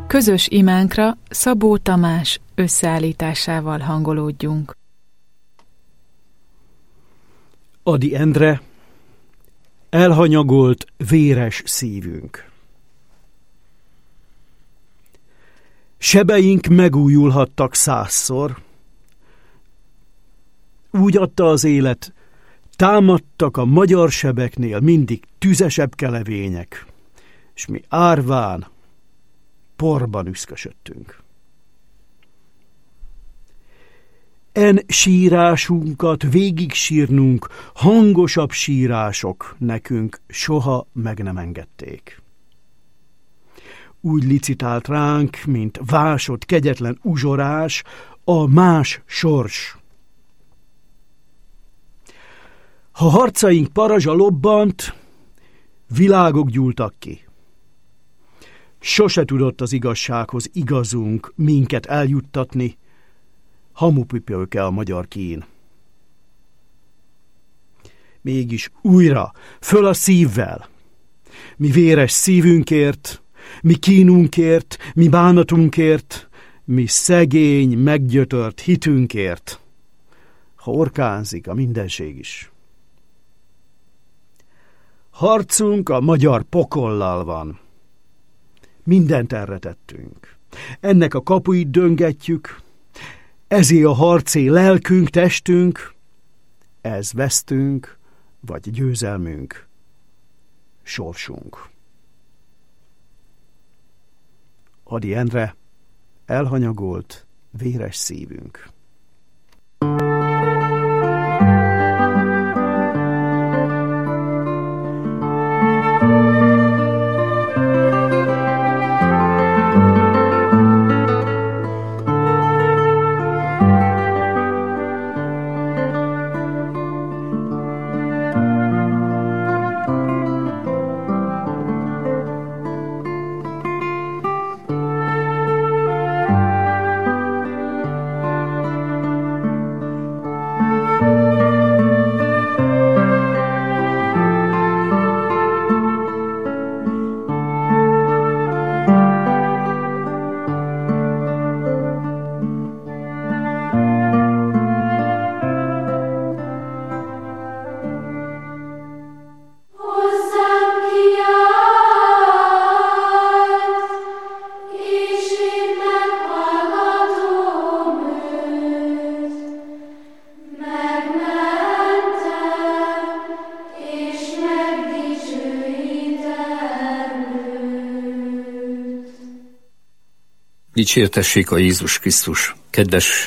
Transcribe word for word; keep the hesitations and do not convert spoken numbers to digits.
Közös imánkra Szabó Tamás összeállításával hangolódjunk. Ady Endre, elhanyagolt, véres szívünk. Sebeink megújulhattak százszor. Úgy adta az élet, támadtak a magyar sebeknél mindig tüzesebb kelevények, és mi árván, porban üszkösödtünk. En sírásunkat végig sírnunk, hangosabb sírások nekünk soha meg nem engedték. Úgy licitált ránk, mint vásott, kegyetlen uzsorás, a más sors. Ha harcaink parazsa lobbant, világok gyúltak ki. Sose tudott az igazsághoz igazunk minket eljuttatni, hamupipőke a magyar kín. Mégis újra, föl a szívvel, mi véres szívünkért, mi kínunkért, mi bánatunkért, mi szegény, meggyötört hitünkért, ha orkánzik a mindenség is. Harcunk a magyar pokollal van. Mindent erre tettünk. Ennek a kapuit döngetjük, ezé a harcé lelkünk, testünk, ez vesztünk, vagy győzelmünk, sorsunk. Ady Endre, elhanyagolt, véres szívünk. Dicsértessék a Jézus Krisztus, kedves